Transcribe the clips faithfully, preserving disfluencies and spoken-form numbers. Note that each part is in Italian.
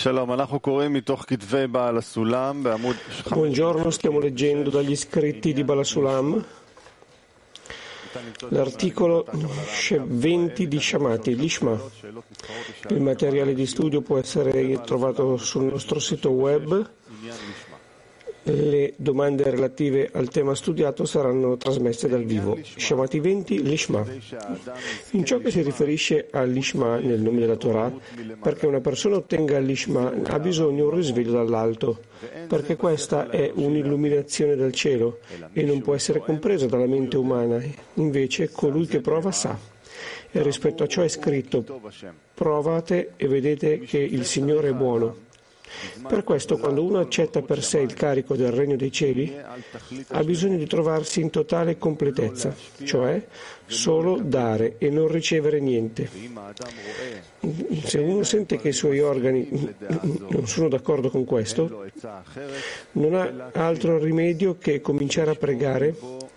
Buongiorno, stiamo leggendo dagli scritti di Baal HaSulam l'articolo venti di Shamati, l'Ishma. Il materiale di studio può essere trovato sul nostro sito web. Le domande relative al tema studiato saranno trasmesse dal vivo. Shamati venti, l'Ishma. In ciò che si riferisce all'Ishma nel nome della Torah, perché una persona ottenga l'Ishma ha bisogno di un risveglio dall'alto, perché questa è un'illuminazione dal cielo e non può essere compresa dalla mente umana. Invece colui che prova sa. E rispetto a ciò è scritto: provate e vedete che il Signore è buono. Per questo, quando uno accetta per sé il carico del regno dei cieli, ha bisogno di trovarsi in totale completezza, cioè solo dare e non ricevere niente. Se uno sente che i suoi organi non sono d'accordo con questo, non ha altro rimedio che cominciare a pregare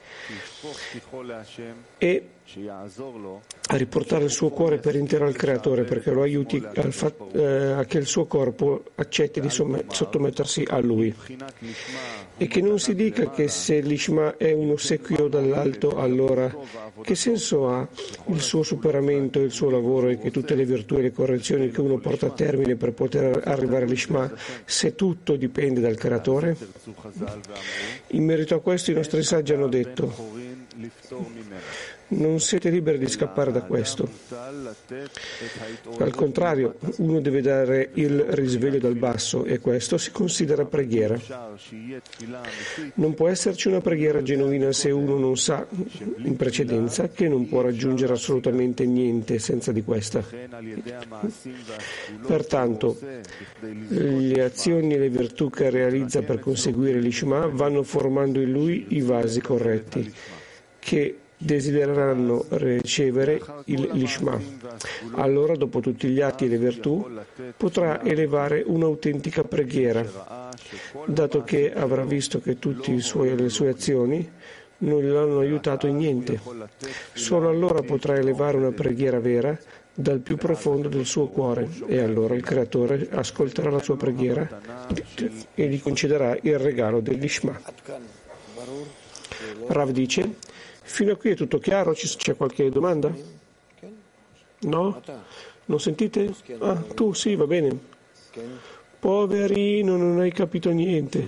e a riportare il suo cuore per intero al Creatore, perché lo aiuti al fat- eh, a che il suo corpo accetti di somm- sottomettersi a Lui. E che non si dica che se l'Ishma è un ossequio dall'alto, allora che senso ha il suo superamento, il suo lavoro e che tutte le virtù e le correzioni che uno porta a termine per poter arrivare all'Ishma, se tutto dipende dal Creatore? In merito a questo i nostri saggi hanno detto: non siete liberi di scappare da questo. Al contrario, uno deve dare il risveglio dal basso e questo si considera preghiera. Non può esserci una preghiera genuina se uno non sa in precedenza che non può raggiungere assolutamente niente senza di questa. Pertanto, le azioni e le virtù che realizza per conseguire l'Ishma vanno formando in lui i vasi corretti che desidereranno ricevere il l'Ishma. Allora, dopo tutti gli atti e le virtù, potrà elevare un'autentica preghiera, dato che avrà visto che tutte le sue azioni non gli hanno aiutato in niente. Solo allora potrà elevare una preghiera vera dal più profondo del suo cuore, e allora il Creatore ascolterà la sua preghiera e gli concederà il regalo dell'Ishma. Rav dice: fino a qui è tutto chiaro? C'è qualche domanda? No? Non sentite? Ah, tu sì, va bene. Poverino, non hai capito niente.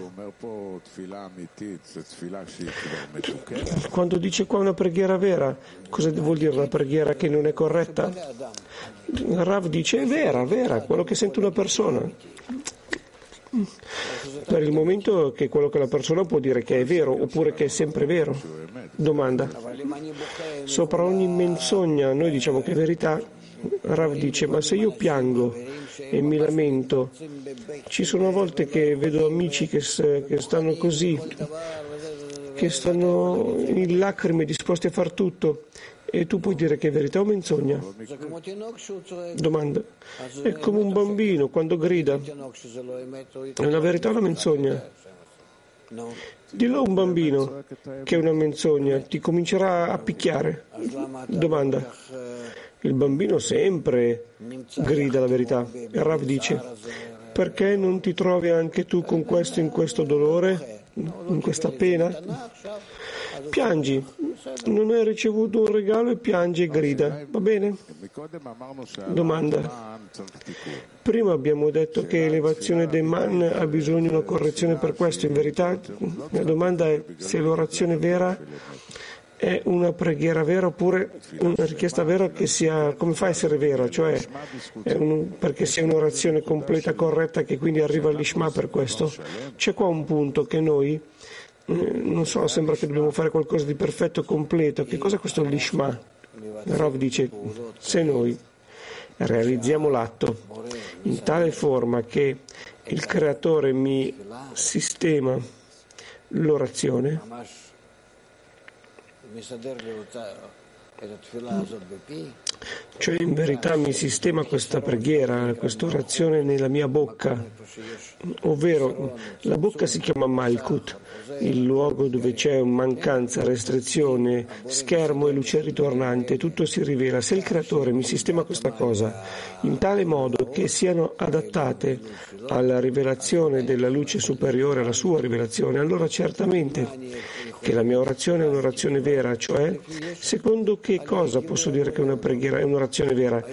Quando dice qua una preghiera vera, cosa vuol dire una preghiera che non è corretta? Rav dice: è vera, vera, quello che sente una persona. Per il momento che quello che la persona può dire che è vero oppure che è sempre vero. Domanda: sopra ogni menzogna noi diciamo che è verità? Rav dice: ma se io piango e mi lamento, ci sono volte che vedo amici che, che stanno così, che stanno in lacrime disposti a far tutto, e tu puoi dire che è verità o menzogna? Domanda: è come un bambino quando grida, è una verità o una menzogna? Dillo a un bambino che è una menzogna, ti comincerà a picchiare. Domanda: il bambino sempre grida la verità. E Rav dice: perché non ti trovi anche tu con questo in questo dolore, in questa pena? Piangi, non hai ricevuto un regalo e piangi e grida, va bene? Domanda: prima abbiamo detto che l'elevazione dei man ha bisogno di una correzione per questo, in verità? La domanda è se l'orazione vera è una preghiera vera oppure una richiesta vera che sia, come fa a essere vera? Cioè, è un, perché sia un'orazione completa, corretta, che quindi arriva all'Ishma per questo? C'è qua un punto che noi, non so, sembra che dobbiamo fare qualcosa di perfetto e completo. Che cosa è questo l'Ishma? Rav dice: se noi realizziamo l'atto in tale forma che il Creatore mi sistema l'orazione, Cioè in verità mi sistema questa preghiera, questa orazione nella mia bocca, ovvero la bocca si chiama Malkut, il luogo dove c'è mancanza, restrizione, schermo e luce ritornante, tutto si rivela. Se il Creatore mi sistema questa cosa in tale modo che siano adattate alla rivelazione della luce superiore, alla sua rivelazione, allora certamente che la mia orazione è un'orazione vera, cioè secondo che cosa posso dire che una preghiera è un'orazione vera?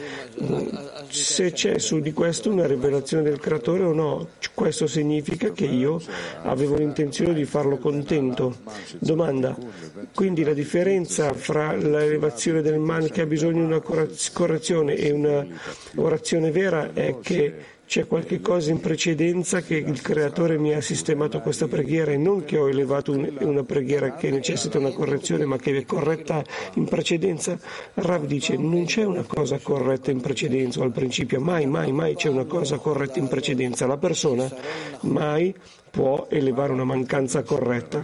Se c'è su di questo una rivelazione del Creatore o no, questo significa che io avevo l'intenzione di farlo contento. Domanda: quindi la differenza fra l'elevazione del man che ha bisogno di una correzione e una orazione vera è che c'è qualche cosa in precedenza che il Creatore mi ha sistemato questa preghiera e non che ho elevato un, una preghiera che necessita una correzione ma che è corretta in precedenza. Rav dice: non c'è una cosa corretta in precedenza o al principio, mai, mai, mai c'è una cosa corretta in precedenza. La persona mai può elevare una mancanza corretta.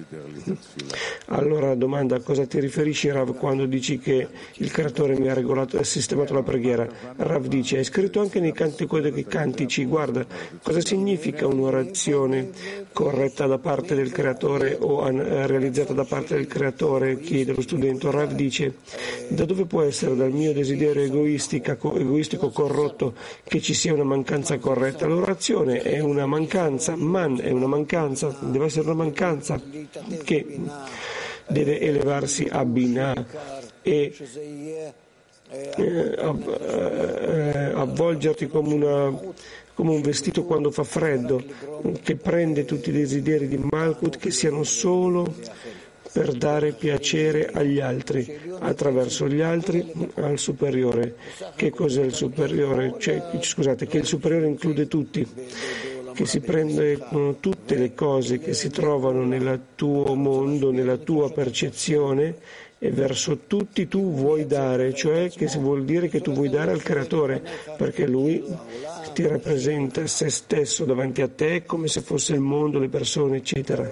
Allora domanda: a cosa ti riferisci, Rav, quando dici che il Creatore mi ha regolato e sistemato la preghiera? Rav dice: è scritto anche nei cantici, cantici guarda, cosa significa un'orazione corretta da parte del Creatore o realizzata da parte del Creatore? Chiede lo studente. Rav dice: da dove può essere dal mio desiderio egoistico corrotto che ci sia una mancanza corretta? L'orazione è una mancanza, man è una mancanza, deve essere una mancanza che deve elevarsi a Binah e eh, av- eh, avvolgerti come, una, come un vestito quando fa freddo, che prende tutti i desideri di Malkut che siano solo per dare piacere agli altri, attraverso gli altri al superiore. Che cos'è il superiore? Cioè, scusate, che il superiore include tutti, che si prendono tutte le cose che si trovano nel tuo mondo, nella tua percezione, e verso tutti tu vuoi dare, cioè che vuol dire che tu vuoi dare al Creatore, perché Lui ti rappresenta se stesso davanti a te come se fosse il mondo, le persone, eccetera.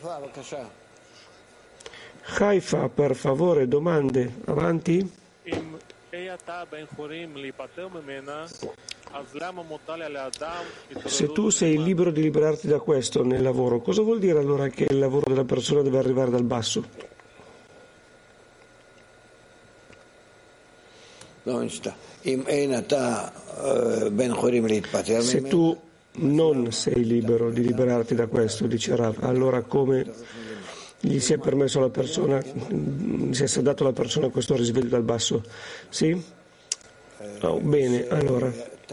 Haifa, per favore, domande, avanti. Se tu sei libero di liberarti da questo nel lavoro, cosa vuol dire allora che il lavoro della persona deve arrivare dal basso? Se tu non sei libero di liberarti da questo, dice Rav, allora come gli si è permesso alla persona, si è dato alla persona questo risveglio dal basso? Sì? Oh, bene, allora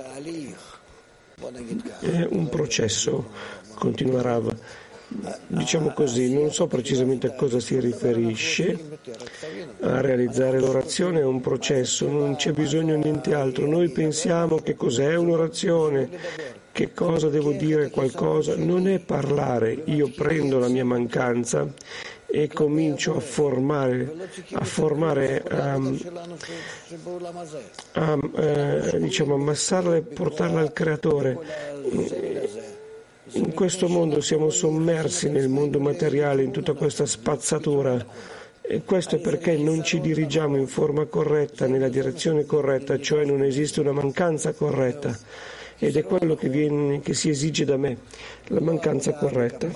è un processo, continua Rav. Diciamo così, non so precisamente a cosa si riferisce. A realizzare l'orazione è un processo, non c'è bisogno di niente altro. Noi pensiamo che cos'è un'orazione, che cosa devo dire, qualcosa. Non è parlare, io prendo la mia mancanza e comincio a formare, a formare, um, a, uh, diciamo, ammassarla e portarla al Creatore. In questo mondo siamo sommersi nel mondo materiale, in tutta questa spazzatura, e questo è perché non ci dirigiamo in forma corretta, nella direzione corretta, cioè non esiste una mancanza corretta, ed è quello che, viene, che si esige da me, la mancanza corretta.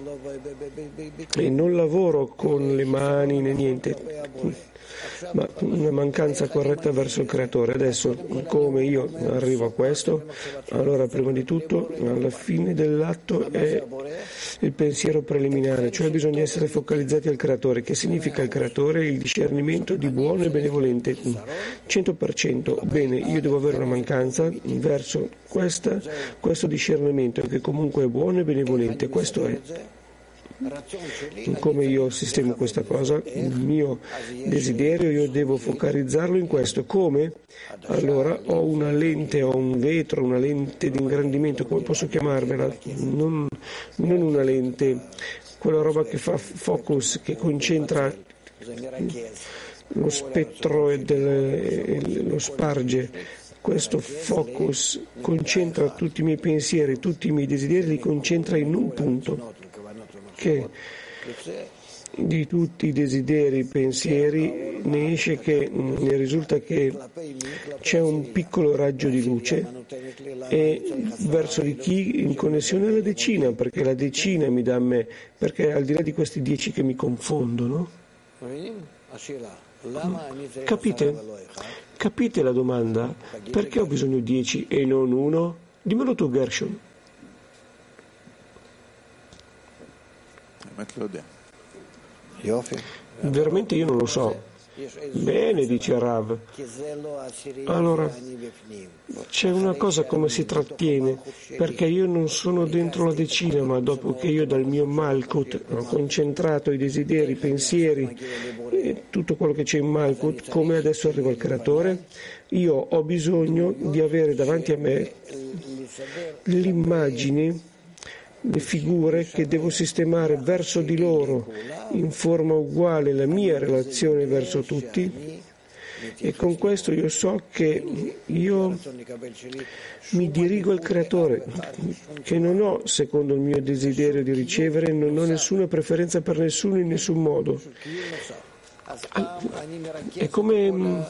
E non lavoro con le mani né niente, ma una mancanza corretta verso il Creatore. Adesso, come io arrivo a questo? Allora, prima di tutto, alla fine dell'atto è il pensiero preliminare, cioè bisogna essere focalizzati al Creatore. Che significa il Creatore? Il discernimento di buono e benevolente. cento per cento. Bene, io devo avere una mancanza verso questa, questo discernimento che comunque è buono e benevolente. Questo è. Come io sistemo questa cosa, il mio desiderio, io devo focalizzarlo in questo. Come? Allora ho una lente, ho un vetro, una lente di ingrandimento, come posso chiamarvela? Non, non una lente, quella roba che fa focus, che concentra lo spettro e del, lo sparge. Questo focus concentra tutti i miei pensieri, tutti i miei desideri, li concentra in un punto. Che di tutti i desideri, pensieri, ne esce che, ne risulta che c'è un piccolo raggio di luce e verso di chi in connessione alla decina, perché la decina mi dà a me, perché al di là di questi dieci che mi confondono. Capite? Capite la domanda? Perché ho bisogno di dieci e non uno? Dimmelo tu, Gershon. Veramente io non lo so. Bene, dice Rav. Allora, c'è una cosa come si trattiene, perché io non sono dentro la decina, ma dopo che io dal mio Malkut ho concentrato i desideri, i pensieri e tutto quello che c'è in Malkut, come adesso arrivo al Creatore, io ho bisogno di avere davanti a me l'immagine, le figure che devo sistemare verso di loro in forma uguale la mia relazione verso tutti, e con questo io so che io mi dirigo al Creatore, che non ho, secondo il mio desiderio di ricevere, non ho nessuna preferenza per nessuno in nessun modo. È come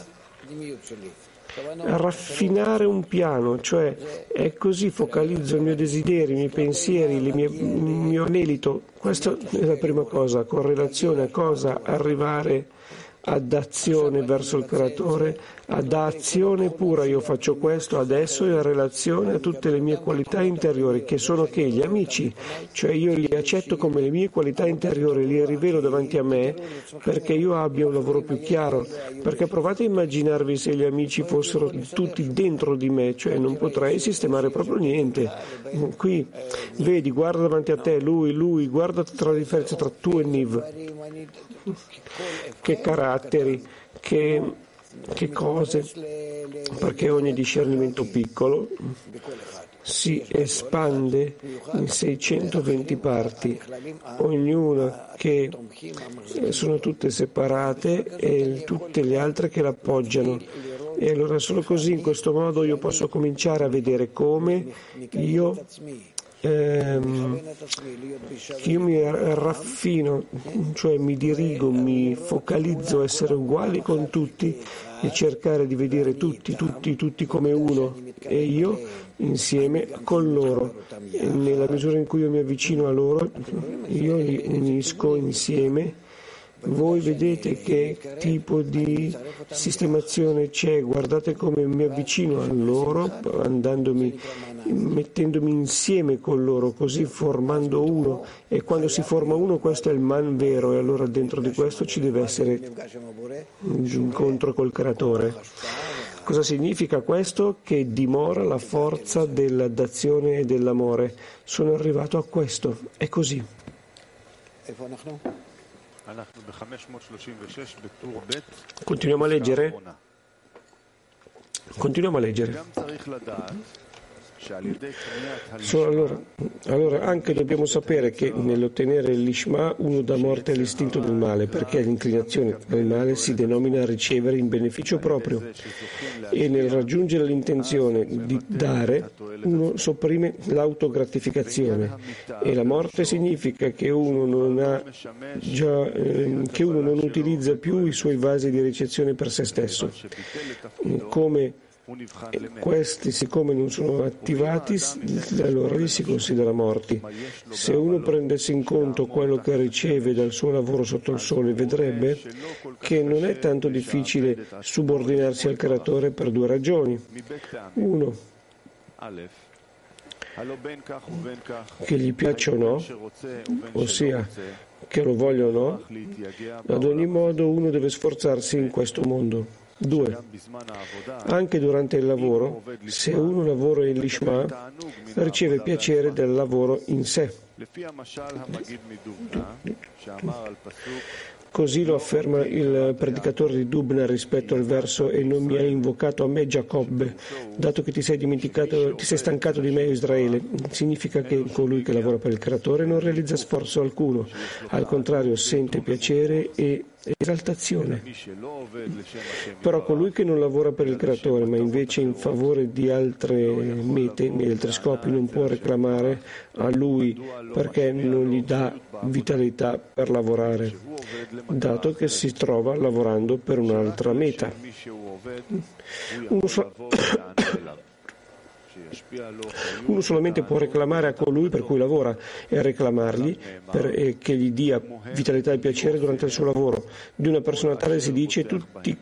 raffinare un piano, cioè è così, focalizzo il mio desiderio, i miei pensieri, le mie, il mio anelito. Questa è la prima cosa, con relazione a cosa arrivare ad azione verso il Creatore, ad azione pura. Io faccio questo adesso in relazione a tutte le mie qualità interiori, che sono che gli amici, cioè io li accetto come le mie qualità interiori, li rivelo davanti a me perché io abbia un lavoro più chiaro, perché provate a immaginarvi se gli amici fossero tutti dentro di me, cioè non potrei sistemare proprio niente. Qui vedi, guarda davanti a te lui, lui, guarda tra la differenza tra tu e Niv, che caratteri, che, che cose, perché ogni discernimento piccolo si espande in seicentoventi parti, ognuna che sono tutte separate e tutte le altre che l'appoggiano. E allora solo così, in questo modo, io posso cominciare a vedere come io Ehm, io mi raffino, cioè mi dirigo, mi focalizzo a essere uguali con tutti e cercare di vedere tutti, tutti, tutti come uno, e io insieme con loro. E nella misura in cui io mi avvicino a loro, io li unisco insieme. Voi vedete che tipo di sistemazione c'è, guardate come mi avvicino a loro, andandomi, mettendomi insieme con loro, così formando uno, e quando si forma uno questo è il man vero, e allora dentro di questo ci deve essere un incontro col Creatore. Cosa significa questo? Che dimora la forza dell'azione e dell'amore. Sono arrivato a questo, è così. Continuiamo a leggere? Continuiamo a leggere. So, allora, allora anche dobbiamo sapere che nell'ottenere l'Ishma uno dà morte all'istinto del male, perché l'inclinazione del male si denomina ricevere in beneficio proprio, e nel raggiungere l'intenzione di dare uno sopprime l'autogratificazione, e la morte significa che uno non ha già, eh, che uno non utilizza più i suoi vasi di ricezione per se stesso. Come questi, siccome non sono attivati, allora li si considera morti. Se uno prendesse in conto quello che riceve dal suo lavoro sotto il sole, vedrebbe che non è tanto difficile subordinarsi al Creatore per due ragioni. Uno, che gli piaccia o no, ossia che lo voglia o no, ad ogni modo uno deve sforzarsi in questo mondo. Due, anche durante il lavoro, se uno lavora in Lishma, riceve piacere del lavoro in sé. Così lo afferma il predicatore di Dubna rispetto al verso "e non mi hai invocato a me, Giacobbe, dato che ti sei dimenticato, ti sei stancato di me, Israele". Significa che colui che lavora per il Creatore non realizza sforzo alcuno, al contrario sente piacere e esaltazione. Però colui che non lavora per il Creatore, ma invece in favore di altre mete, di altri scopi, non può reclamare a Lui perché non gli dà vitalità per lavorare, dato che si trova lavorando per un'altra meta. Uno, so- Uno solamente può reclamare a colui per cui lavora e reclamargli per, eh, che gli dia vitalità e piacere durante il suo lavoro. Di una persona tale si dice tutti,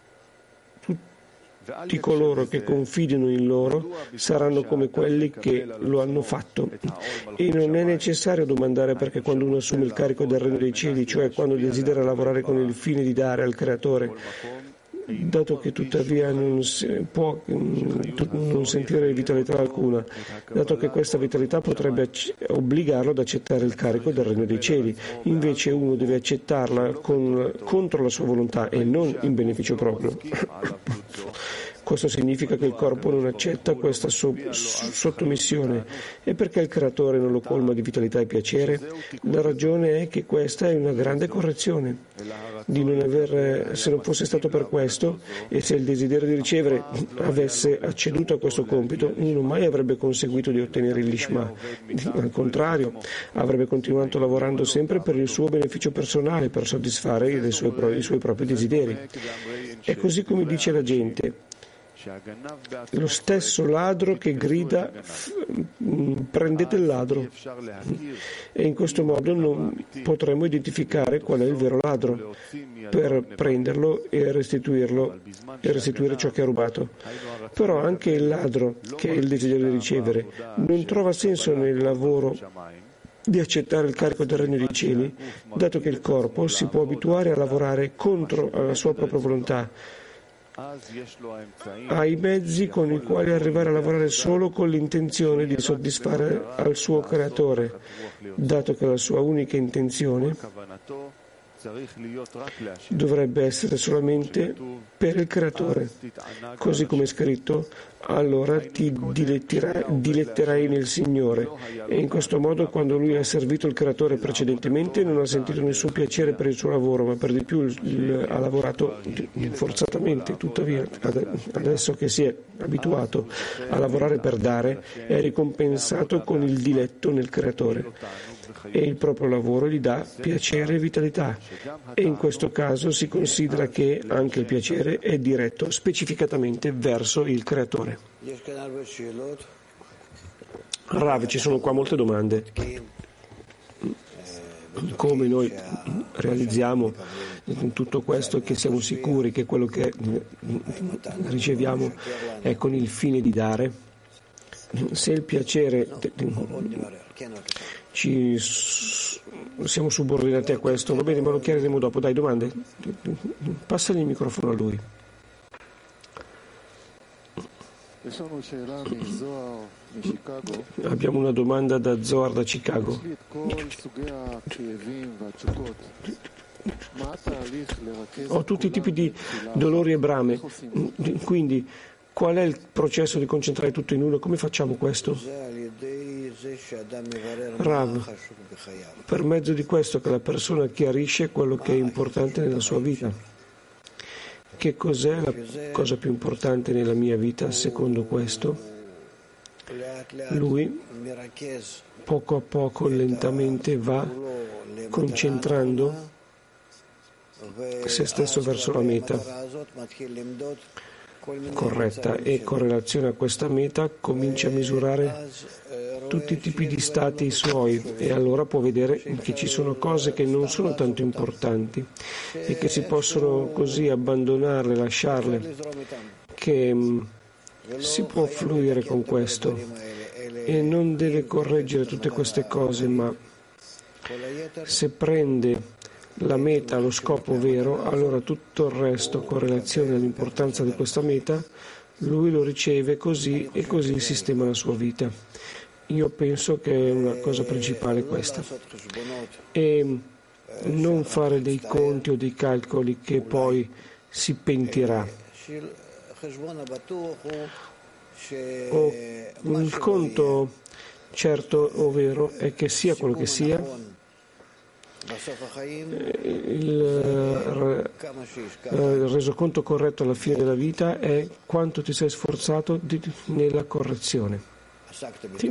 tutti coloro che confidano in loro saranno come quelli che lo hanno fatto. E non è necessario domandare perché quando uno assume il carico del regno dei cieli, cioè quando desidera lavorare con il fine di dare al Creatore, dato che tuttavia non si può non sentire vitalità alcuna, dato che questa vitalità potrebbe obbligarlo ad accettare il carico del regno dei cieli. Invece uno deve accettarla con, contro la sua volontà e non in beneficio proprio. Questo significa che il corpo non accetta questa so- sottomissione. E perché il Creatore non lo colma di vitalità e piacere? La ragione è che questa è una grande correzione. Di non aver, se non fosse stato per questo, e se il desiderio di ricevere avesse acceduto a questo compito, uno mai avrebbe conseguito di ottenere il Lishma. Al contrario, avrebbe continuato lavorando sempre per il suo beneficio personale, per soddisfare le sue, i suoi propri desideri. È così come dice la gente. Lo stesso ladro che grida prendete il ladro, e in questo modo non potremo identificare qual è il vero ladro per prenderlo e restituirlo e restituire ciò che ha rubato. Però anche il ladro, che è il desiderio di ricevere, non trova senso nel lavoro di accettare il carico del regno dei cieli, dato che il corpo si può abituare a lavorare contro la sua propria volontà. Ha i mezzi con i quali arrivare a lavorare solo con l'intenzione di soddisfare al suo Creatore, dato che la sua unica intenzione dovrebbe essere solamente per il Creatore. Così come è scritto, allora ti diletterai, diletterai nel Signore. E in questo modo, quando lui ha servito il Creatore precedentemente, non ha sentito nessun piacere per il suo lavoro, ma per di più il, il, ha lavorato forzatamente. Tuttavia, adesso che si è abituato a lavorare per dare, è ricompensato con il diletto nel Creatore. E il proprio lavoro gli dà piacere e vitalità, e in questo caso si considera che anche il piacere è diretto specificatamente verso il Creatore. Rav, ci sono qua molte domande. Come noi realizziamo tutto questo, che siamo sicuri che quello che riceviamo è con il fine di dare? Se il piacere ci siamo subordinati a questo, va bene, ma lo chiariremo dopo. Dai, domande? Passagli il microfono a lui. Abbiamo una domanda da Zohar da Chicago. Ho tutti i tipi di dolori e brame, quindi qual è il processo di concentrare tutto in uno? Come facciamo questo? Rav, per mezzo di questo che la persona chiarisce quello che è importante nella sua vita. Che cos'è la cosa più importante nella mia vita secondo questo? Lui poco a poco, lentamente va concentrando se stesso verso la meta corretta, e con relazione a questa meta comincia a misurare tutti i tipi di stati suoi, e allora può vedere che ci sono cose che non sono tanto importanti e che si possono così abbandonarle, lasciarle, che mh, si può fluire con questo e non deve correggere tutte queste cose, ma se prende la meta, lo scopo vero, allora tutto il resto con relazione all'importanza di questa meta lui lo riceve così, e così sistema la sua vita. Io penso che è una cosa principale questa, e non fare dei conti o dei calcoli che poi si pentirà. O il conto certo o vero è che sia quello che sia, il, il resoconto corretto alla fine della vita è quanto ti sei sforzato di, nella correzione. Sì.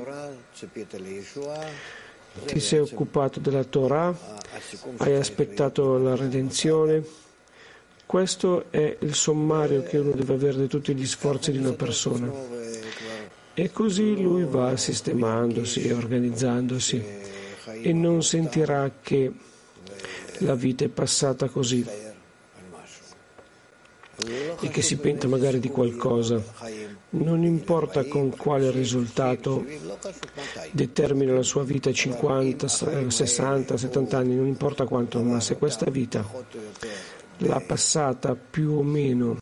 Ti sei occupato della Torah, hai aspettato la redenzione. Questo è il sommario che uno deve avere di tutti gli sforzi di una persona. E così lui va sistemandosi e organizzandosi e non sentirà che la vita è passata così e che si penta magari di qualcosa. Non importa con quale risultato determina la sua vita, cinquanta, sessanta, settanta anni, non importa quanto, ma se questa vita l'ha passata più o meno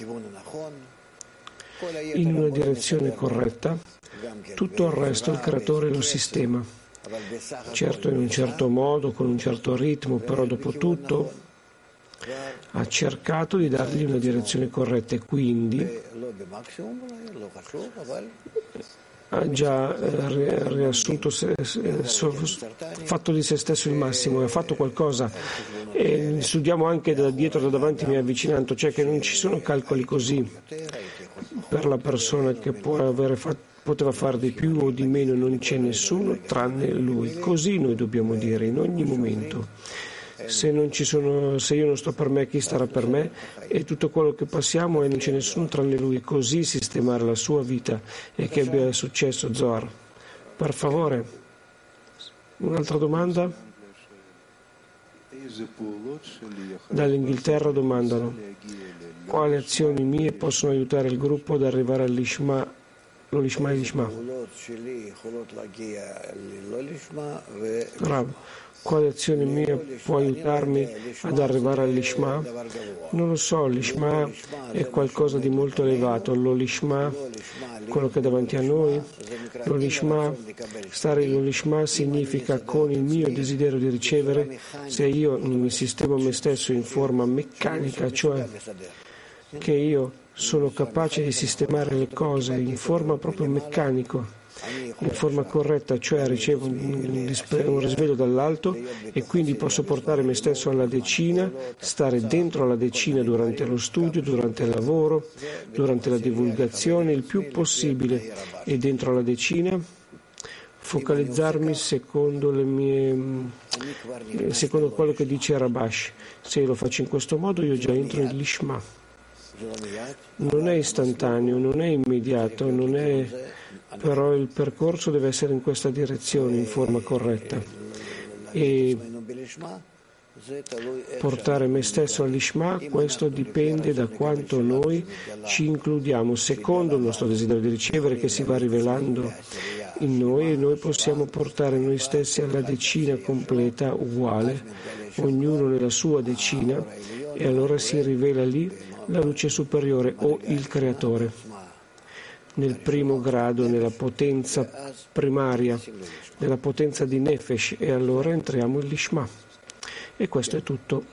in una direzione corretta, tutto il resto il creatore lo sistema. Certo in un certo modo, con un certo ritmo, però dopo tutto ha cercato di dargli una direzione corretta e quindi ha già eh, riassunto se, se, so, fatto di se stesso il massimo e ha fatto qualcosa. E studiamo anche da dietro, da davanti, mi avvicinando, cioè che non ci sono calcoli così per la persona che può avere fatto, poteva fare di più o di meno, non c'è nessuno tranne lui. Così noi dobbiamo dire in ogni momento. Se, non ci sono, se io non sto per me, chi starà per me? E tutto quello che passiamo e non c'è nessuno tranne lui. Così sistemare la sua vita. E che abbia successo, Zohar. Per favore, un'altra domanda? Dall'Inghilterra domandano: quali azioni mie possono aiutare il gruppo ad arrivare all'Ishma, lo Lishma e l'Ishma? Rav, quale azione mia può aiutarmi ad arrivare all'Ishma? Non lo so, l'Ishma è qualcosa di molto elevato. L'Olishma, quello che è davanti a noi, l'Olishma, stare in l'Olishma significa con il mio desiderio di ricevere, se io non mi sistemo me stesso in forma meccanica, cioè che io sono capace di sistemare le cose in forma proprio meccanico, in forma corretta, cioè ricevo un, un risveglio dall'alto e quindi posso portare me stesso alla decina, stare dentro alla decina durante lo studio, durante il lavoro, durante la divulgazione, il più possibile, e dentro alla decina focalizzarmi secondo le mie secondo quello che dice Rabash. Se io lo faccio in questo modo io già entro nell'Ishma. Non è istantaneo, non è immediato, non è, però il percorso deve essere in questa direzione, in forma corretta. E portare me stesso all'Ishma, questo dipende da quanto noi ci includiamo secondo il nostro desiderio di ricevere che si va rivelando in noi, e noi possiamo portare noi stessi alla decina completa, uguale, ognuno nella sua decina, e allora si rivela lì la luce superiore o il creatore nel primo grado, nella potenza primaria, nella potenza di Nefesh, e allora entriamo nell'Ishma. E questo è tutto.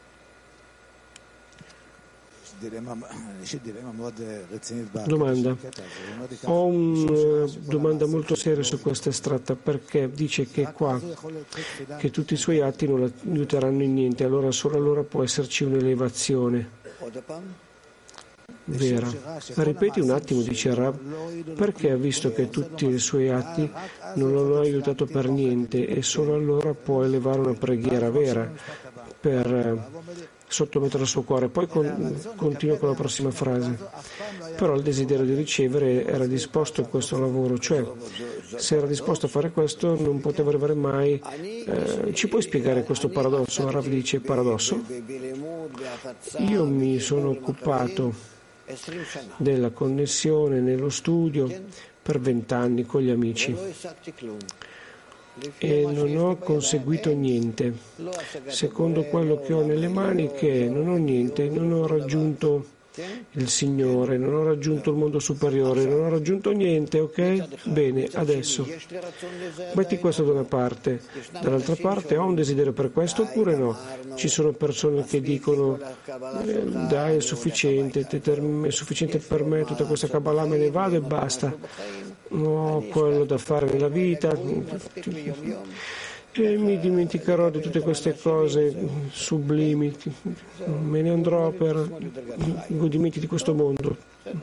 Domanda. Ho una domanda molto seria su questa estratta, perché dice che qua che tutti i suoi atti non la aiuteranno in niente, allora solo allora può esserci un'elevazione vera. Ma ripeti un attimo, dice Rav, perché ha visto che tutti i suoi atti non lo hanno aiutato per niente e solo allora può elevare una preghiera vera per sottomettere il suo cuore. Poi con, continua con la prossima frase. Però il desiderio di ricevere era disposto a questo lavoro, cioè se era disposto a fare questo non poteva arrivare mai. Eh, ci puoi spiegare questo paradosso? Rav dice: paradosso? Io mi sono occupato della connessione nello studio per vent'anni con gli amici e non ho conseguito niente. Secondo quello che ho nelle mani, che non ho niente, non ho raggiunto il Signore, non ho raggiunto il mondo superiore, non ho raggiunto niente, ok? Bene, adesso metti questo da una parte, dall'altra parte ho un desiderio per questo oppure no? Ci sono persone che dicono eh, dai, è sufficiente, è sufficiente per me, tutta questa Kabbalah, me ne vado e basta, non ho quello da fare nella vita. e mi dimenticherò di tutte queste cose sublimi, me ne andrò per i godimenti di questo mondo.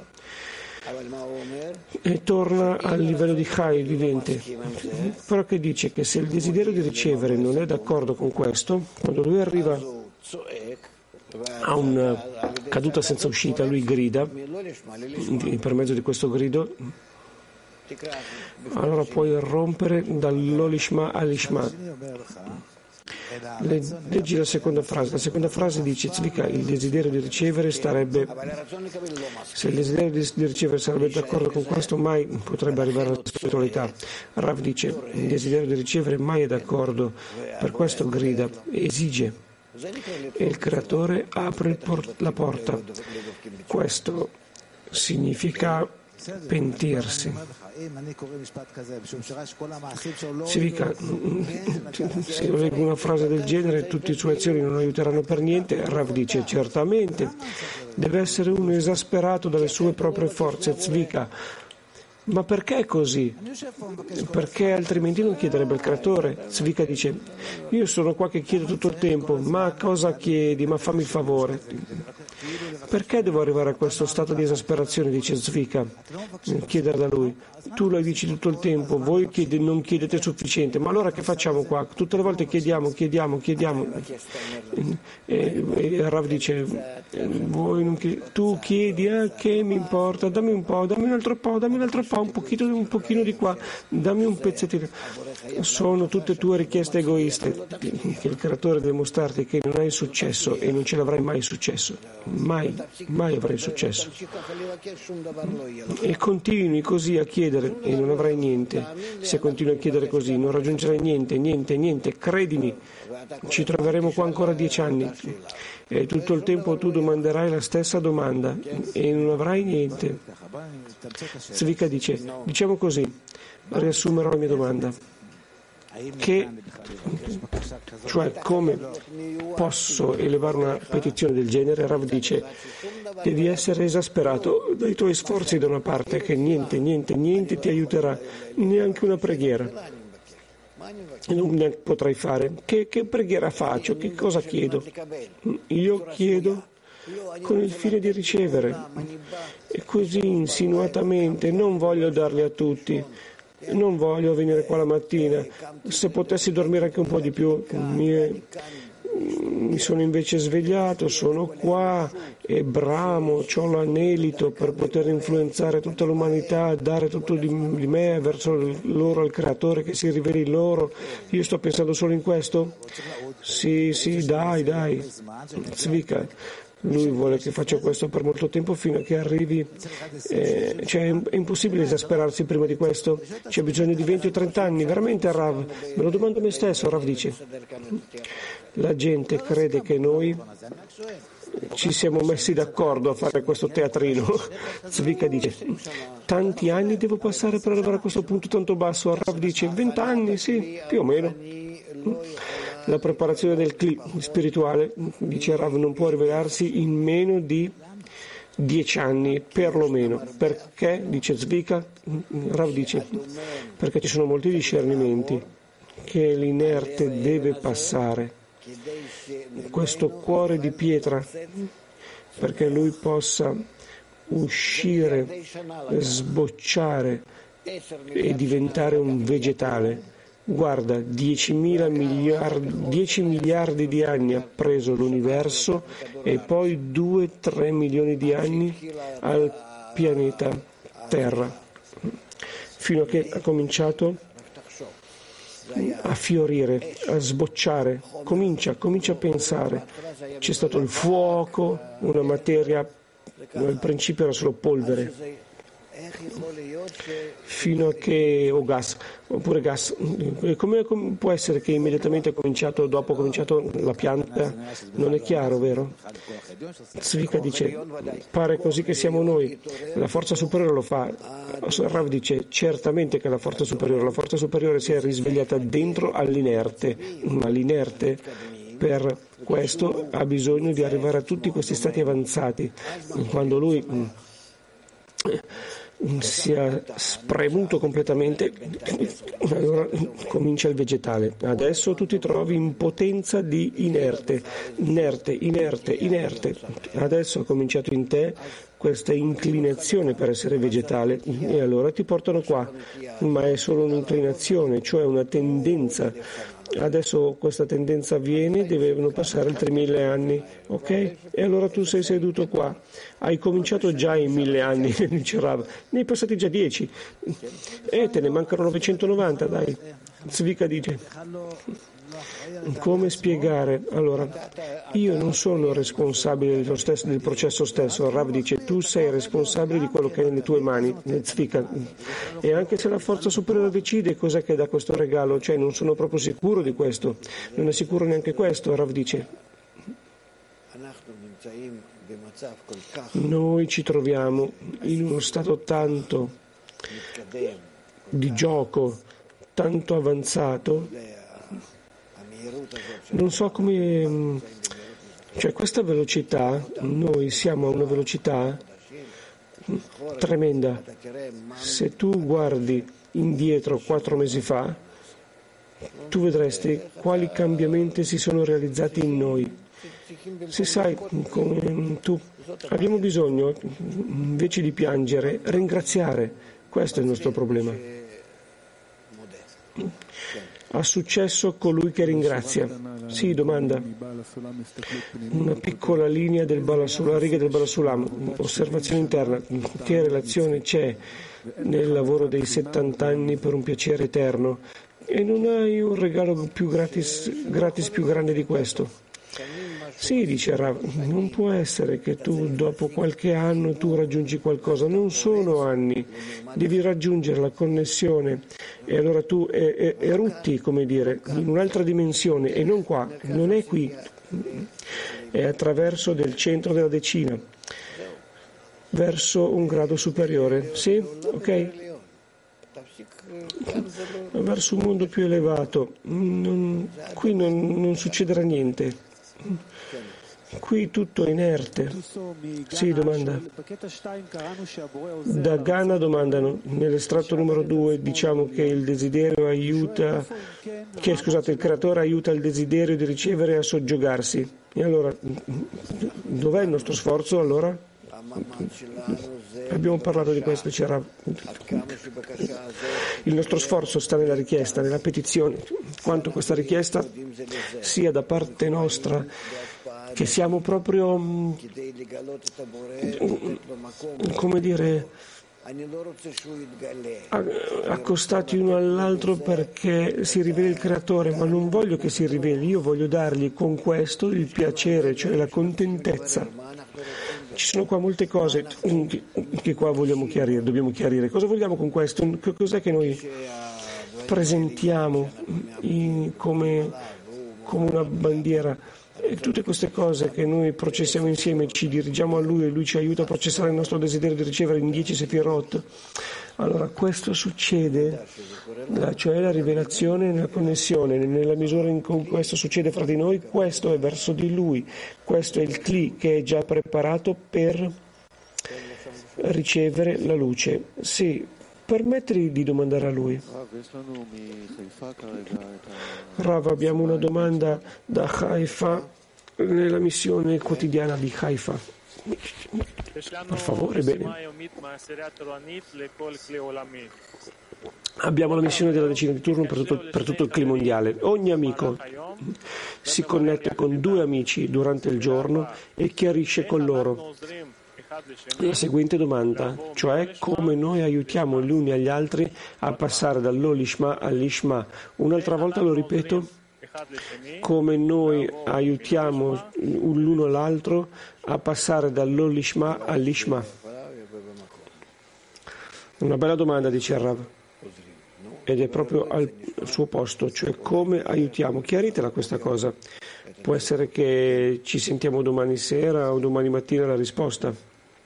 E torna al livello di Chai, vivente, però che dice che se il desiderio di ricevere non è d'accordo con questo, quando lui arriva a una caduta senza uscita, lui grida, per mezzo di questo grido, allora puoi rompere dall'olishma all'ishma. Leggi la seconda frase. La seconda frase dice: Tzvika, il desiderio di ricevere starebbe, se il desiderio di ricevere sarebbe d'accordo con questo, mai potrebbe arrivare alla spiritualità. Rav dice: il desiderio di ricevere mai è d'accordo, per questo grida, esige, e il creatore apre por- la porta. Questo significa pentirsi. Significa, se io leggo una frase del genere, tutte le sue azioni non aiuteranno per niente. Rav dice: certamente deve essere uno esasperato dalle sue proprie forze, Tzvika. Ma perché è così? Perché altrimenti non chiederebbe al creatore. Tzvika dice: io sono qua che chiedo tutto il tempo, ma cosa chiedi? Ma fammi il favore. Perché devo arrivare a questo stato di esasperazione, dice Tzvika, chiedere da lui? Tu lo dici tutto il tempo, voi chiede, non chiedete sufficiente, ma allora che facciamo qua? Tutte le volte chiediamo, chiediamo, chiediamo. E, e Rav dice: voi non chiedete, tu chiedi, eh, che mi importa, dammi un po', dammi un altro po', dammi un altro po', un pochino, un pochino di qua, dammi un pezzettino. Sono tutte tue richieste egoiste, che il creatore deve mostrarti che non hai successo e non ce l'avrai mai successo, mai, mai avrai successo. E continui così a chiedere e non avrai niente. Se continui a chiedere così non raggiungerai niente, niente, niente, credimi, ci troveremo qua ancora dieci anni e tutto il tempo tu domanderai la stessa domanda e non avrai niente. Tzvika dice: diciamo così, riassumerò la mia domanda. Che, cioè, come posso elevare una petizione del genere? Rav dice: devi essere esasperato dai tuoi sforzi da una parte, che niente, niente, niente ti aiuterà, neanche una preghiera non ne potrai fare. Che, che preghiera faccio? Che cosa chiedo? Io chiedo con il fine di ricevere, e così insinuatamente non voglio darli a tutti. Non voglio venire qua la mattina, se potessi dormire anche un po' di più. Mi, mi sono invece svegliato, sono qua e bramo, ho l'anelito per poter influenzare tutta l'umanità, dare tutto di, di me verso loro, al creatore che si riveli loro. Io sto pensando solo in questo? Sì, sì, dai, dai. Tzvika. Lui vuole che faccia questo per molto tempo fino a che arrivi, eh, cioè è impossibile esasperarsi prima di questo, c'è bisogno di venti o trenta anni, veramente Rav? Me lo domando a me stesso. Rav dice: la gente crede che noi ci siamo messi d'accordo a fare questo teatrino. Tzvika dice: tanti anni devo passare per arrivare a questo punto tanto basso? Rav dice: venti anni, sì, più o meno. La preparazione del cli spirituale, dice Rav, non può rivelarsi in meno di dieci anni, perlomeno. Perché? Dice Tzvika. Rav dice: perché ci sono molti discernimenti che l'inerte deve passare, questo cuore di pietra, perché lui possa uscire, sbocciare e diventare un vegetale. Guarda, dieci miliardi, dieci miliardi di anni ha preso l'universo e poi due tre milioni di anni al pianeta Terra, fino a che ha cominciato a fiorire, a sbocciare. Comincia, comincia a pensare. C'è stato il fuoco, una materia, al principio era solo polvere, fino a che, o gas, oppure gas. Come, come può essere che immediatamente ha cominciato, dopo ha cominciato la pianta? Non è chiaro, vero? Tzvika dice: pare così che siamo noi, la forza superiore lo fa. Rav dice: certamente che la forza superiore, la forza superiore si è risvegliata dentro all'inerte, ma l'inerte per questo ha bisogno di arrivare a tutti questi stati avanzati. Quando lui sia spremuto completamente, allora comincia il vegetale. Adesso tu ti trovi in potenza di inerte, inerte, inerte, inerte. Adesso ha cominciato in te questa inclinazione per essere vegetale e allora ti portano qua, ma è solo un'inclinazione, cioè una tendenza. Adesso questa tendenza avviene, devono passare altri mille anni, ok? E allora tu sei seduto qua, hai cominciato già in mille anni, dice Rav, ne hai passati già dieci, e te ne mancano novecentonovanta, dai. Zvika dice, come spiegare? Allora, io non sono responsabile dello stesso, del processo stesso. Rav dice, tu sei responsabile di quello che è nelle tue mani, nel Zvika. E anche se la forza superiore decide cos'è che dà questo regalo, cioè non sono proprio sicuro di questo, non è sicuro neanche questo, Rav dice. Noi ci troviamo in uno stato tanto di gioco, tanto avanzato, non so come, cioè questa velocità, noi siamo a una velocità tremenda. Se tu guardi indietro quattro mesi fa, tu vedresti quali cambiamenti si sono realizzati in noi. Se sai come tu, abbiamo bisogno, invece di piangere, ringraziare. Questo è il nostro problema. Ha successo colui che ringrazia. Sì, domanda. Una piccola linea del Balasulam, riga del Balasulam, osservazione interna. Che relazione c'è nel lavoro dei settanta anni per un piacere eterno? E non hai un regalo più gratis, gratis più grande di questo? Sì, dice Rav, non può essere che tu dopo qualche anno tu raggiungi qualcosa, non sono anni, devi raggiungere la connessione e allora tu erutti, come dire, in un'altra dimensione e non qua, non è qui, è attraverso del centro della decina, verso un grado superiore, sì? Ok? Verso un mondo più elevato, non, qui non, non succederà niente. Qui tutto è inerte. Sì, domanda. Da Ghana domandano, nell'estratto numero due diciamo che il desiderio aiuta, che scusate, il creatore aiuta il desiderio di ricevere a soggiogarsi. E allora, dov'è il nostro sforzo allora? Abbiamo parlato di questo, c'era. Il nostro sforzo sta nella richiesta, nella petizione, quanto questa richiesta sia da parte nostra, che siamo proprio, come dire, accostati uno all'altro perché si riveli il creatore, ma non voglio che si riveli, io voglio dargli con questo il piacere, cioè la contentezza. Ci sono qua molte cose che qua vogliamo chiarire, dobbiamo chiarire. Cosa vogliamo con questo? Cos'è che noi presentiamo in, come, come una bandiera? E tutte queste cose che noi processiamo insieme, ci dirigiamo a Lui e Lui ci aiuta a processare il nostro desiderio di ricevere in dieci Sefirot. Allora questo succede, cioè la rivelazione nella connessione, nella misura in cui questo succede fra di noi, questo è verso di Lui, questo è il Kli che è già preparato per ricevere la luce. Sì, permettili di domandare a Lui. Rav, abbiamo una domanda da Haifa nella missione quotidiana di Haifa. Per favore, bene. Abbiamo la missione della decina di turno per tutto, per tutto il clima mondiale. Ogni amico si connette con due amici durante il giorno e chiarisce con loro la seguente domanda, cioè come noi aiutiamo gli uni agli altri a passare dall'Olishma all'Ishma. Un'altra volta lo ripeto, come noi aiutiamo l'uno all'altro a passare dall'Olishma all'Ishma. Una bella domanda, dice il Rav, ed è proprio al suo posto, cioè come aiutiamo. Chiaritela questa cosa. Può essere che ci sentiamo domani sera o domani mattina la risposta.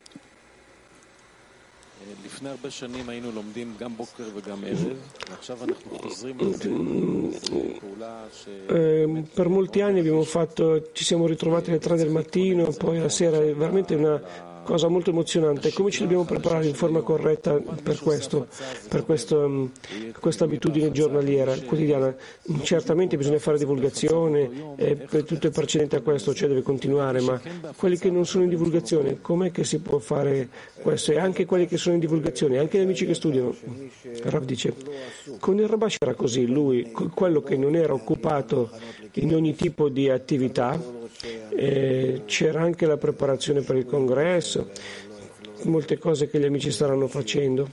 Eh, per molti anni abbiamo fatto, ci siamo ritrovati alle tre del mattino, poi la sera, è veramente una cosa molto emozionante. Come ci dobbiamo preparare in forma corretta per questo, per questo, questa abitudine giornaliera, quotidiana? Certamente bisogna fare divulgazione, e per tutto il precedente a questo, cioè deve continuare, ma quelli che non sono in divulgazione, com'è che si può fare questo? E anche quelli che sono in divulgazione, anche gli amici che studiano. Rav dice, con il Rabash era così, lui, quello che non era occupato in ogni tipo di attività, eh, c'era anche la preparazione per il congresso, molte cose che gli amici staranno facendo,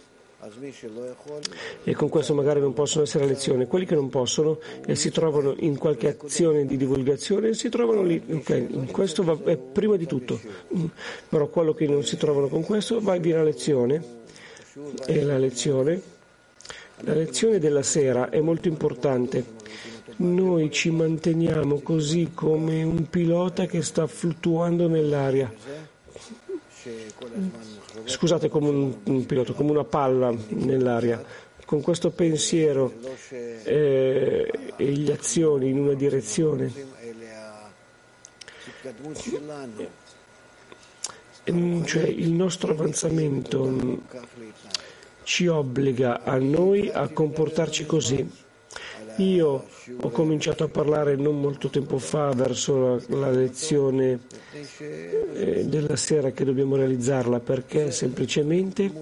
e con questo magari non possono essere a lezione. Quelli che non possono e si trovano in qualche azione di divulgazione si trovano lì, ok, questo va, è prima di tutto, però quello che non si trovano con questo va viene a lezione, e la lezione la lezione della sera è molto importante. Noi ci manteniamo così come un pilota che sta fluttuando nell'aria. Scusate, come un, un pilota, come una palla nell'aria. Con questo pensiero eh, e le azioni in una direzione. Cioè il nostro avanzamento ci obbliga a noi a comportarci così. Io ho cominciato a parlare non molto tempo fa verso la, la lezione eh, della sera che dobbiamo realizzarla, perché semplicemente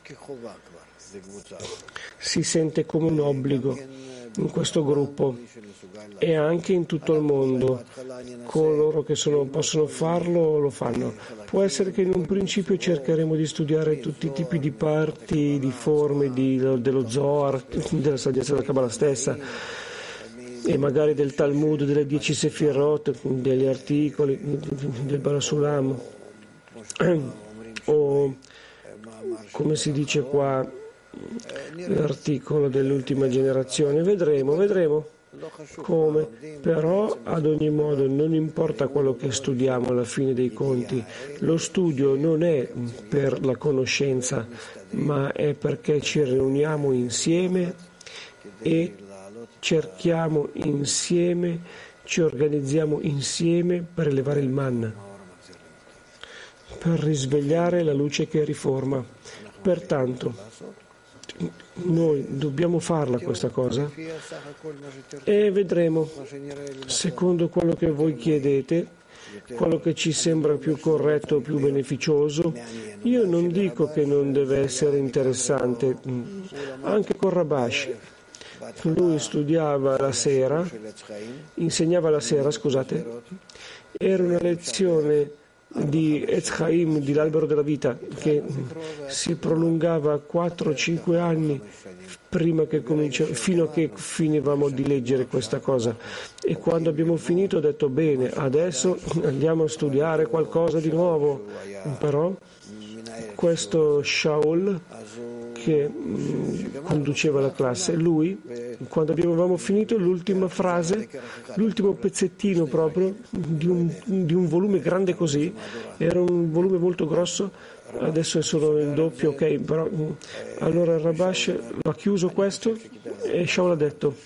si sente come un obbligo in questo gruppo e anche in tutto il mondo. Coloro che sono, possono farlo lo fanno. Può essere che in un principio cercheremo di studiare tutti i tipi di parti, di forme di, dello Zohar, della saggezza della Kabbalah stessa, e magari del Talmud, delle dieci Sefirot, degli articoli, del Barasulam, o come si dice qua, l'articolo dell'ultima generazione. Vedremo, vedremo come, però ad ogni modo non importa quello che studiamo alla fine dei conti, lo studio non è per la conoscenza, ma è perché ci riuniamo insieme e cerchiamo insieme, ci organizziamo insieme per elevare il manna, per risvegliare la luce che riforma. Pertanto noi dobbiamo farla questa cosa e vedremo, secondo quello che voi chiedete, quello che ci sembra più corretto, più beneficioso. Io non dico che non deve essere interessante, anche con Rabash. Lui studiava la sera, insegnava la sera, scusate, era una lezione di Etz Chaim, di l'albero della vita, che si prolungava quattro cinque anni prima che comincia, fino a che finivamo di leggere questa cosa. E quando abbiamo finito ho detto bene, adesso andiamo a studiare qualcosa di nuovo. Però questo Shaul che mh, conduceva la classe, lui, quando avevamo finito l'ultima frase, l'ultimo pezzettino proprio di un, di un volume grande così, era un volume molto grosso, adesso è solo il doppio, ok, però mh, allora Rabash ha chiuso questo e Shaul ha detto: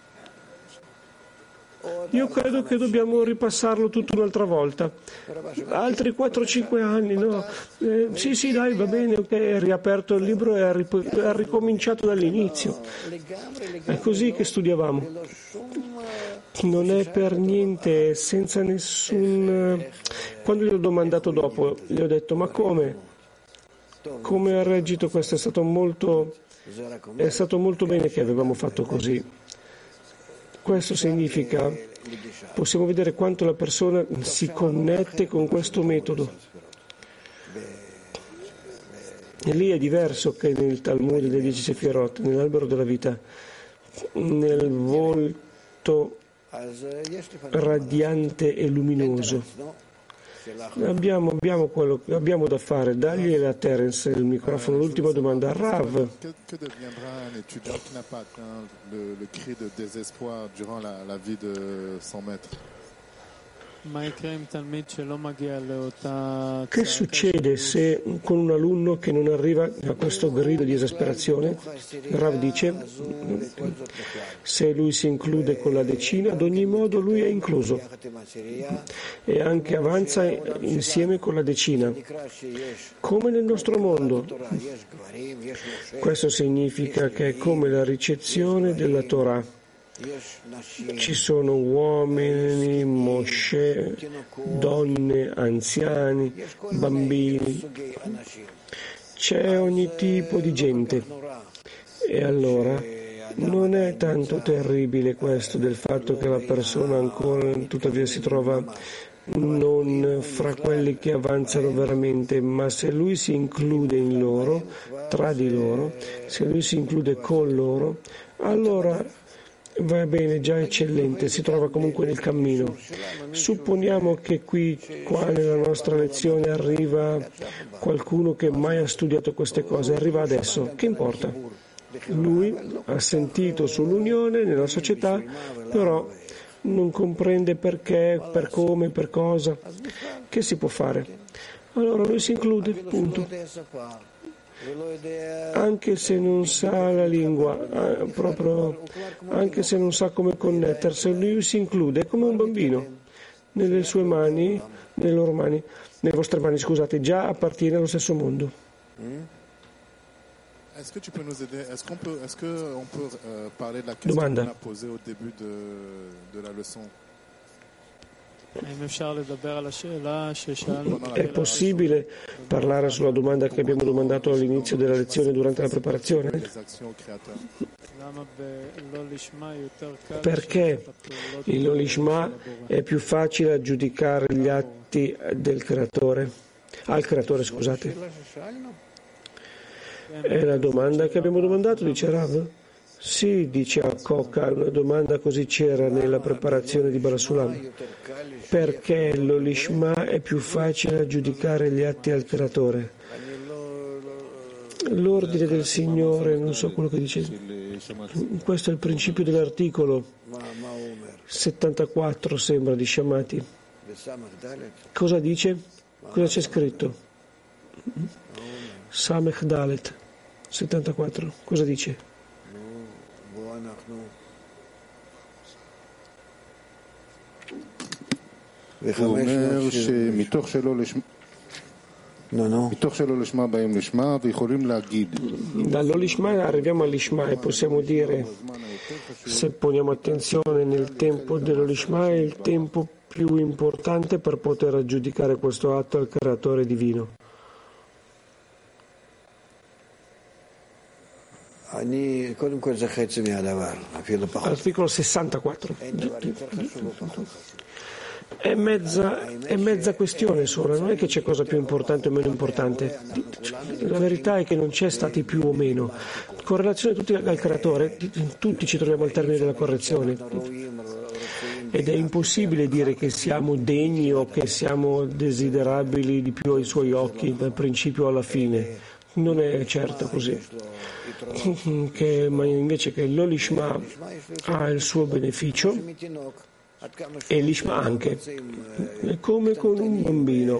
io credo che dobbiamo ripassarlo tutto un'altra volta, altri quattro cinque anni, no? Eh, sì, sì, dai, va bene, ok, ha riaperto il libro e ha, rip- ha ricominciato dall'inizio. È così che studiavamo. Non è per niente, senza nessun... Quando gli ho domandato dopo, gli ho detto: ma come? Come ha reagito questo? È stato molto, è stato molto bene che avevamo fatto così. Questo significa, possiamo vedere quanto la persona si connette con questo metodo. E lì è diverso che nel Talmud dei dieci Sefirot, nell'albero della vita, nel volto radiante e luminoso. Abbiamo, abbiamo, quello, abbiamo da fare. Dagli a Terence il microfono. L'ultima domanda. Rav. Que, que deviendra un étudiant qui n'a pas atteint le, le cri de désespoir durant la, la vie de son maître? Che succede se con un alunno che non arriva a questo grido di esasperazione? Rav dice, se lui si include con la decina, ad ogni modo lui è incluso e anche avanza insieme con la decina, come nel nostro mondo. Questo significa che è come la ricezione della Torah. Ci sono uomini, Moshe, donne, anziani, bambini, c'è ogni tipo di gente. E allora non è tanto terribile questo del fatto che la persona ancora tuttavia si trova non fra quelli che avanzano veramente, ma se lui si include in loro, tra di loro, se lui si include con loro, allora va bene, già eccellente, si trova comunque nel cammino. Supponiamo che qui, qua nella nostra lezione, arriva qualcuno che mai ha studiato queste cose, arriva adesso, che importa? Lui ha sentito sull'unione nella società, però non comprende perché, per come, per cosa. Che si può fare? Allora lui si include, punto. Anche se non sa la lingua, eh, proprio, anche se non sa come connettersi, lui si include, è come un bambino. Nelle sue mani, nelle loro mani, nelle vostre mani, scusate, già appartiene allo stesso mondo. Est-ce que tu peux nous aider? Est-ce qu'on peut, est-ce que on peut euh, parler de la question Domanda. qu'on a posée au début de, de la leçon? È possibile parlare sulla domanda che abbiamo domandato all'inizio della lezione durante la preparazione? Perché in Lolishma è più facile giudicare gli atti del creatore, al creatore, scusate. È la domanda che abbiamo domandato, dice Rav? Sì, dice Al-Koka, una domanda così c'era nella preparazione di Barasulam. Perché l'Olishma è più facile giudicare gli atti al creatore? L'ordine del Signore, non so quello che dice. Questo è il principio dell'articolo settantaquattro, sembra, di Shamati. Cosa dice? Cosa c'è scritto? Samech Dalet settantaquattro. Cosa dice? הוא אומר שמתוך שלא לשמה מתוך שלא לשמה באים לשמה ויכולים להגיד. Dall'Olishma arriviamo all'Ishma e possiamo dire, se poniamo attenzione, nel tempo dell'Olishma è il tempo più importante per poter aggiudicare questo atto al creatore divino. Articolo sessantaquattro. È mezza, è mezza questione sola, non è che c'è cosa più importante o meno importante. La verità è che non c'è stati più o meno. Con relazione tutti al creatore, tutti ci troviamo al termine della correzione. Ed è impossibile dire che siamo degni o che siamo desiderabili di più ai suoi occhi, dal principio alla fine. Non è certo così. Che, ma invece che l'Olishma ha il suo beneficio e l'Ishma anche. È come con un bambino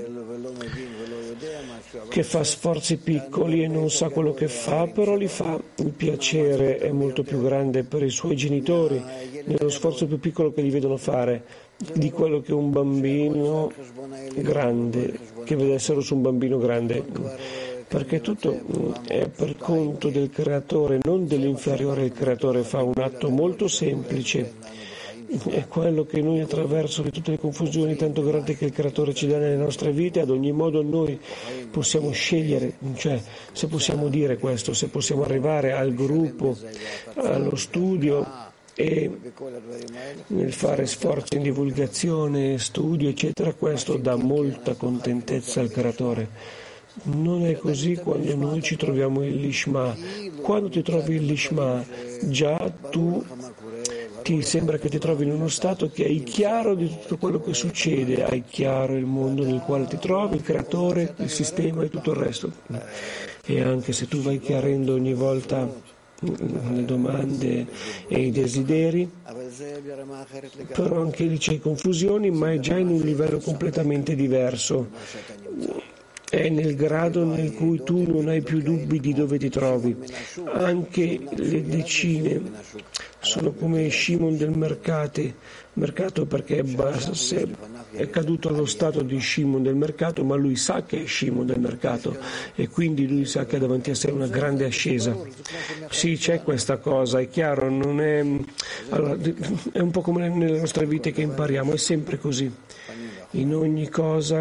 che fa sforzi piccoli e non sa quello che fa, però li fa. Il piacere è molto più grande per i suoi genitori nello sforzo più piccolo che li vedono fare di quello che un bambino grande, che vedessero su un bambino grande. Perché tutto è per conto del creatore, non dell'inferiore. Il creatore fa un atto molto semplice, è quello che noi, attraverso di tutte le confusioni tanto grandi che il creatore ci dà nelle nostre vite, ad ogni modo noi possiamo scegliere, cioè se possiamo dire questo, se possiamo arrivare al gruppo, allo studio e nel fare sforzi in divulgazione, studio eccetera, questo dà molta contentezza al creatore. Non è così quando noi ci troviamo in Lishma. Quando ti trovi in Lishma, già tu ti sembra che ti trovi in uno stato che hai chiaro di tutto quello che succede, hai chiaro il mondo nel quale ti trovi, il creatore, il sistema e tutto il resto. E anche se tu vai chiarendo ogni volta le domande e i desideri, però anche lì c'è confusione, ma è già in un livello completamente diverso. È nel grado nel cui tu non hai più dubbi di dove ti trovi. Anche le decine sono come Shimon del mercato, mercato perché è caduto allo stato di Shimon del mercato, ma lui sa che è Shimon del mercato e quindi lui sa che ha davanti a sé una grande ascesa. Sì, c'è questa cosa, è chiaro, non è, allora, è un po' come nelle nostre vite che impariamo, è sempre così. In ogni cosa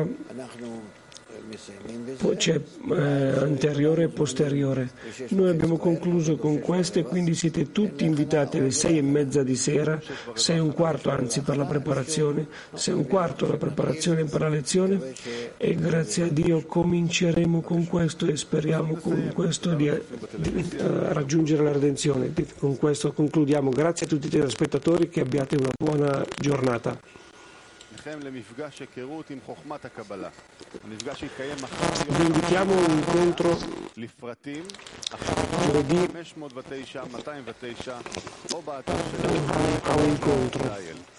poi c'è eh, anteriore e posteriore. Noi abbiamo concluso con questo e quindi siete tutti invitati alle sei e mezza di sera, sei e un quarto anzi per la preparazione, sei e un quarto la preparazione per la lezione, e grazie a Dio cominceremo con questo e speriamo con questo di, di, di uh, raggiungere la redenzione. Con questo concludiamo. Grazie a tutti i telespettatori, che abbiate una buona giornata. Vi invitiamo a un incontro giovedì a un incontro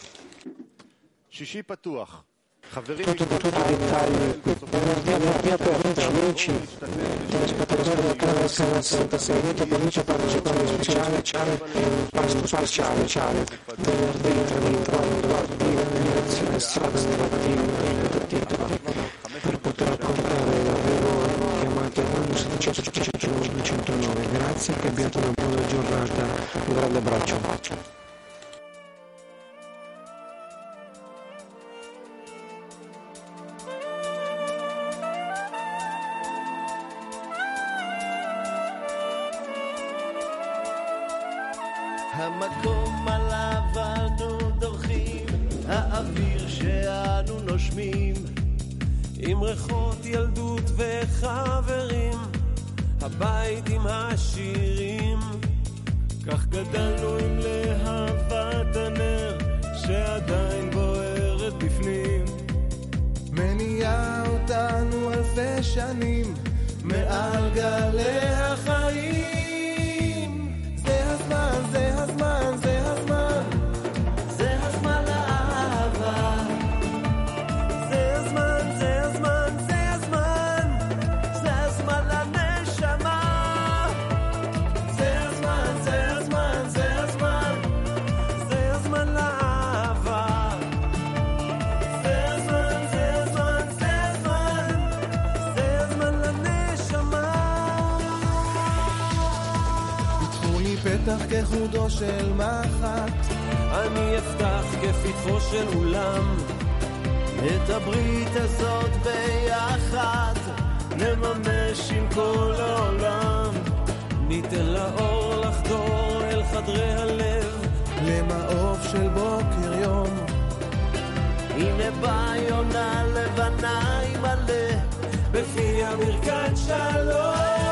tutto, tutto i dettagli venerdì aperto, amici telespettatori del canale sessantasei, avete provincia partecipare speciale, speciale pasto speciale, speciale venerdì trenta di lezione strada stamattina per poter raccontare davvero. Chiamate uno settecento nove duecentonove. Grazie, che abbiate una buona giornata, un grande abbraccio. המקום עליו אנו דורכים, האוויר שאנו נושמים, עם ריחות ילדות וחברים, הבית עם השירים, כך גדלנו עם להבת הנר שעדיין בוערת בפנים, מניעה אותנו אלפי שנים מעל גלי החיים. זה הזמן, זה הזמן, זה הזמן, זה הזמן לאהבה. זה הזמן, זה הזמן, זה הזמן, זה הזמן לנשמה. זה הזמן, זה הזמן, זה הזמן, זה הזמן לאהבה. זה הזמן, זה הזמן, זה הזמן, זה הזמן לנשמה. פתח כחודו של מחט, אני אפתח כפתחו של אולם, את הברית הזאת ביחד נממש עם כל העולם, ניתן לאור לחדור אל חדרי הלב, למעוף של בוקר יום, הנה באה יונה לבנה עם מלא בפי הברכת שלום.